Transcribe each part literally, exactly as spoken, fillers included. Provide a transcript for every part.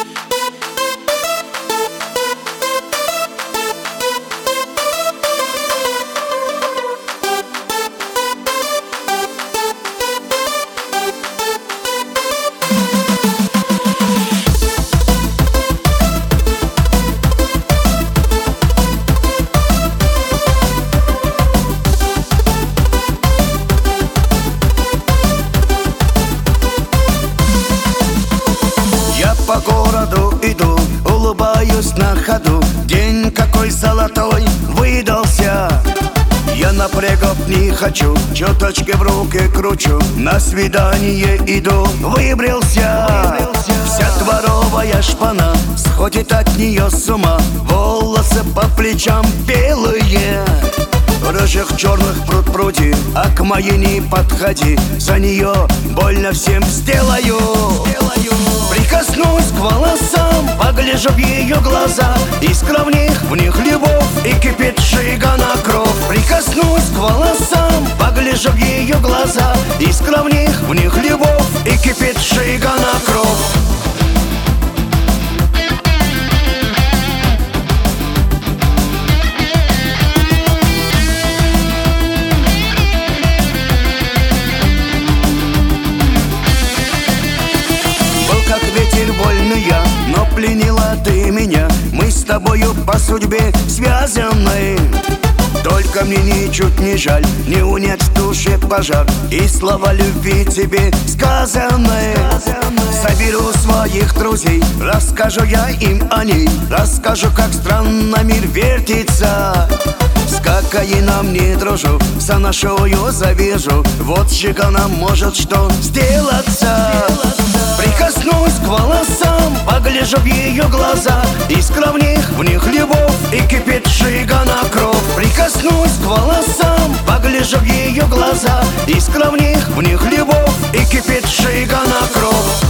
По городу иду, улыбаюсь на ходу. День какой золотой выдался. Я напрягов не хочу, чуточки в руки кручу. На свидание иду, выбрился, выбрился. Вся дворовая шпана сходит от нее с ума. Волосы по плечам белые, рыжих черных пруд пруди, а к моей не подходи. За нее больно всем сделаю, сделаю. Прикоснусь к волосам, погляжу в ее глаза. Искра в них, в них любовь, и кипит жигана кровь. Прикоснусь к волосам, погляжу в ее глаза. Искра в них, в них любовь, и кипит жигана кровь. Вольный я, но пленила ты меня. Мы с тобою по судьбе связаны. Только мне ничуть не жаль не унять в душе пожар. И слова любви тебе сказаны. Соберу своих друзей, расскажу я им о ней. Расскажу, как странно мир вертится. С кокаином не дружу, за нашою завяжу. Вот с жиганом может что сделаться. Прикоснусь к волосам, погляжу в ее глаза. Искра в них, в них любовь, и кипит жигана кровь. Прикоснусь к волосам, погляжу в ее глаза. Искра в них, в них любовь, и кипит жигана кровь.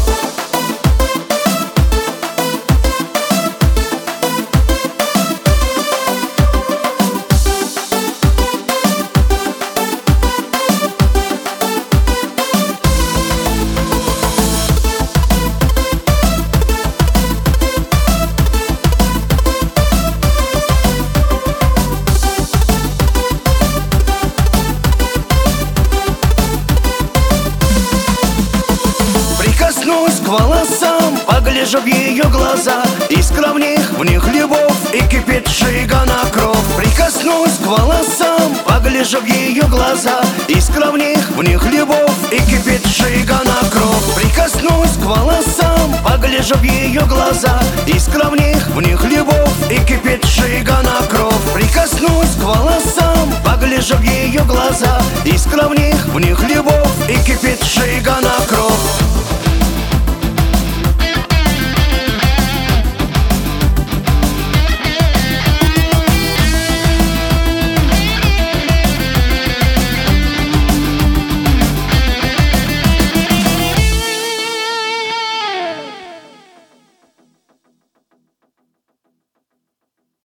Прикоснусь к волосам, погляжу в ее глаза. Искра в них, в них любовь, и кипит жигана кровь. Прикоснусь к волосам, погляжу в ее глаза. Искра в них, в них любовь, и кипит жигана кровь. Прикоснусь к волосам, погляжу в ее глаза. Искра в них, в них любовь, и кипит жигана кровь. Прикоснусь к волосам, погляжу в ее глаза. Искра в них, в них любовь, и кипит жигана